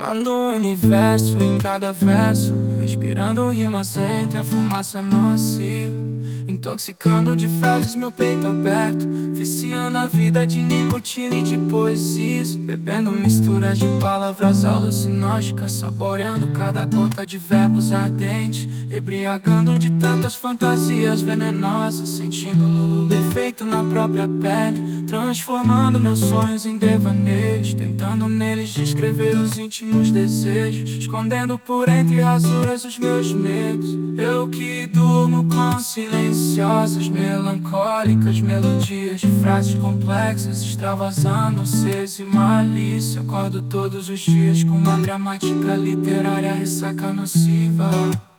Rimando o universo em cada verso, respirando rimas entre a fumaça nociva, intoxicando de frases meu peito aberto, viciando a vida de nicotina e de poesias, bebendo misturas de palavras alucinógenas, saboreando cada gota de verbos ardentes, embriagando de tantas fantasias venenosas, sentindo o efeito na própria pele, transformando meus sonhos em devaneios, tentando neles descrever os íntimos desejos, escondendo por entre rasuras os meus medos. Eu que durmo com silenciosas, melancólicas melodias de frases complexas, extravasando sede e malícia. Acordo todos os dias com uma gramática literária ressaca nociva.